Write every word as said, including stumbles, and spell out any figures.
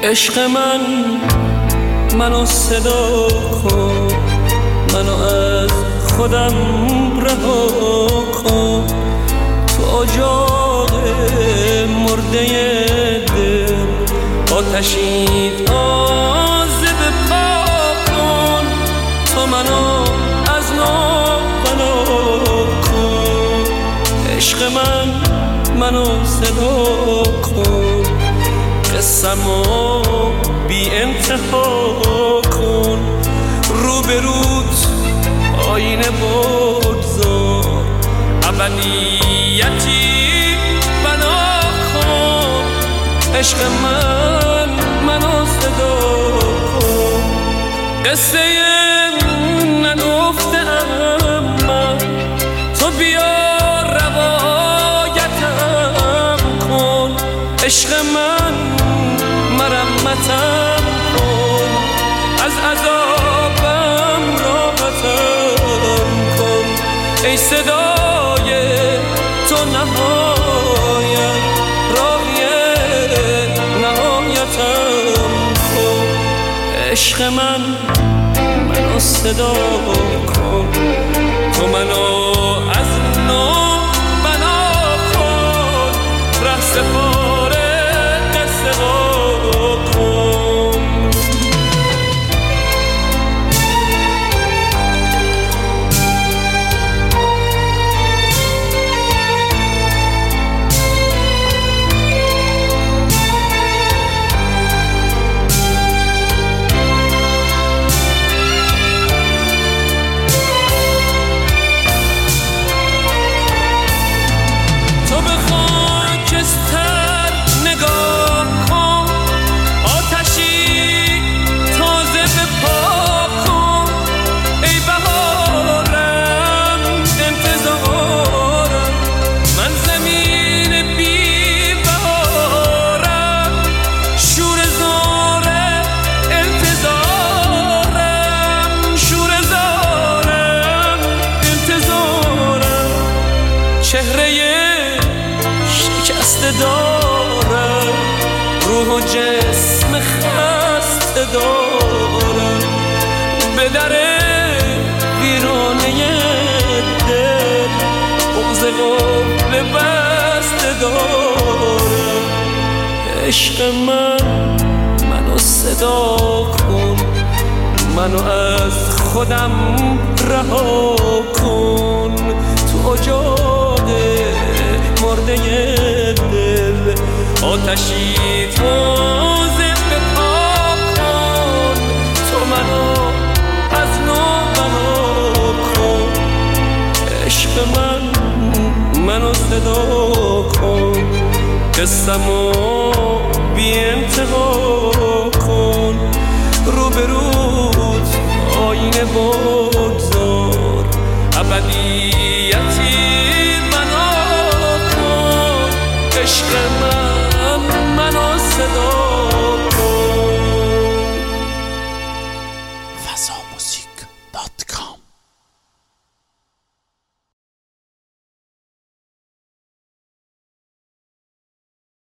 عشق من منو صدا کن، منو از خودم رها کن. تو اجاق مرده دل آتشی تازه بپا کن. تو منو از نو بنا کن. عشق من منو صدا کن، قسمو بی انتها کن. روبروت آینه بگذار، ابدیتی بنا کن. عشق من منو صدا کن. قصه نگفتم من، تو بیا روایتم کن. عشق من مرمتم کن، از عذابم راحتم کن. ای صدای تو نهایت، راهی نهایتم کن. عشق من منو صدا کن، تو منو از نو بنا کن. ره سپاره قصه ها کن. چهره شکسته دارم، روح و جسم خسته دارم. به در ویرانه دل بغض قفل بسته دارم. عشق من منو صدا کن، منو از خودم رها کن. تو اجاق مرده دل آتشی تازه بپا کن. تو منو از نو بنا کن. عشق من منو صدا کن، قسمو بی انتها کن. روبروت آینه بگذار، ابدیتی بنا کن. عشق من منو صدا کن. فضا موزیک دات کام